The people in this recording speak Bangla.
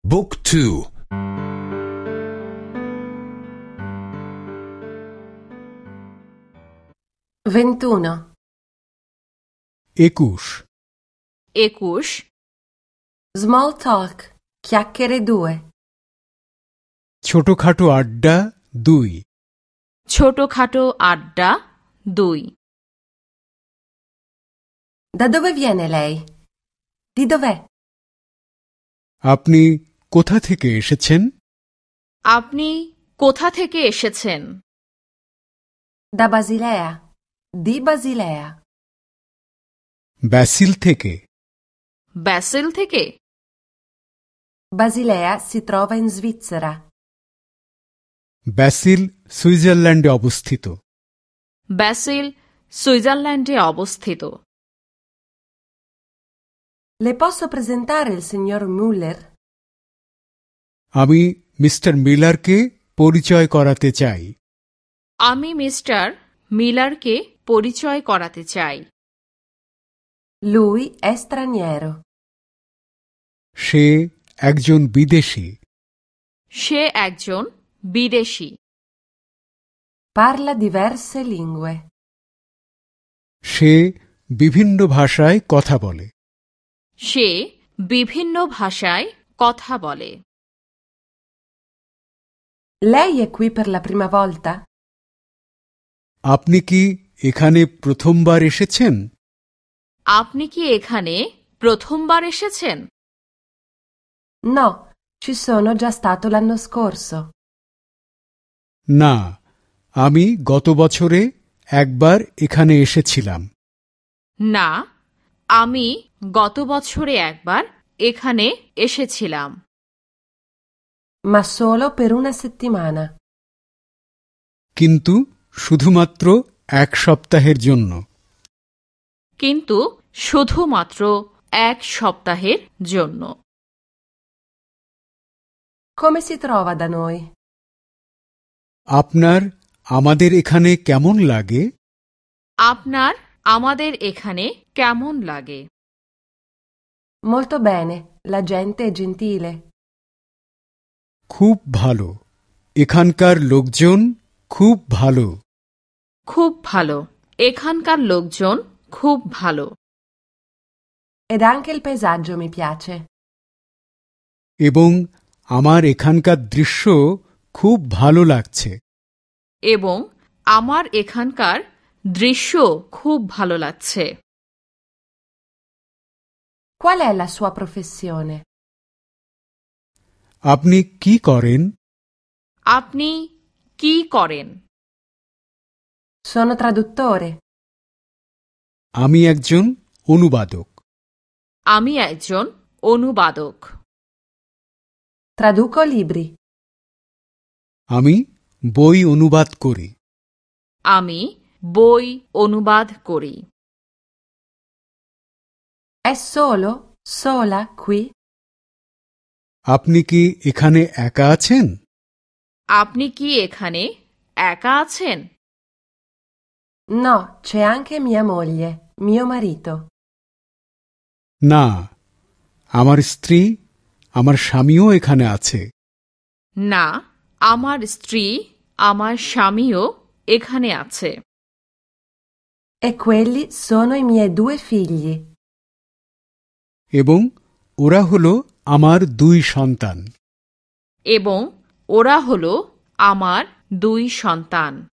Book 2. 21. 21 21 Small talk, chiacchiere 2. ছোটখাটো আড্ডা 2 ছোটখাটো আড্ডা 2 Da dove viene lei? Di dov'è? আপনি কোথা থেকে এসেছেন? আপনি কোথা থেকে এসেছেন? Da Basilea. Di Basilea. Basel থেকে। ব্যাসেল থেকে? Basilea si trova in Svizzera. Basel সুইজারল্যান্ডে অবস্থিত। ব্যাসেল সুইজারল্যান্ডে অবস্থিত। Le posso presentare il signor Müller? আমি মিস্টার মিলারকে পরিচয় করাতে চাই। আমি মিস্টার মিলারকে পরিচয় করাতে চাই। Lui è straniero. সে একজন বিদেশী। সে একজন বিদেশী। Parla diverse lingue. সে বিভিন্ন ভাষায় কথা বলে। সে বিভিন্ন ভাষায় কথা বলে। Lei è qui per la prima volta? আপনি কি এখানে প্রথমবার এসেছেন? আপনি কি এখানে প্রথমবার এসেছেন? No, ci sono già stato l'anno scorso. না, আমি গত বছরে একবার এখানে এসেছিলাম। না, আমি গত বছরে একবার এখানে এসেছিলাম। Ma solo per una settimana. কিন্তু শুধুমাত্র এক সপ্তাহের জন্য। কিন্তু শুধুমাত্র এক সপ্তাহের জন্য। Come si trova da noi? আপনার আমাদের এখানে কেমন লাগে? আপনার আমাদের এখানে কেমন লাগে? Molto bene, la gente è gentile. খুব ভালো। এখানকার লোকজন খুব ভালো। খুব ভালো। এখানকার লোকজন খুব ভালো। Ed anche il paesaggio mi piace. এবং আমার এখানকার দৃশ্য খুব ভালো লাগছে। এবং আমার এখানকার দৃশ্য খুব ভালো লাগছে। Qual è la sua professione? আপনি কি করেন? আপনি কি করেন? Sono traduttore. আমি একজন অনুবাদক। আমি একজন অনুবাদক। Traduco libri. আমি বই অনুবাদ করি। আমি বই অনুবাদ করি। È solo, sola qui? আপনি কি এখানে একা আছেন? আপনি কি এখানে একা আছেন? No, c'è anche mia moglie, mio marito. না, আমার স্ত্রী, আমার স্বামীও এখানে আছে। না, আমার স্ত্রী, আমার স্বামীও এখানে আছে। E quelli sono i miei 2 figli. এবং ওরা হলো আমার 2 সন্তান। এবং ওরা হলো আমার 2 সন্তান।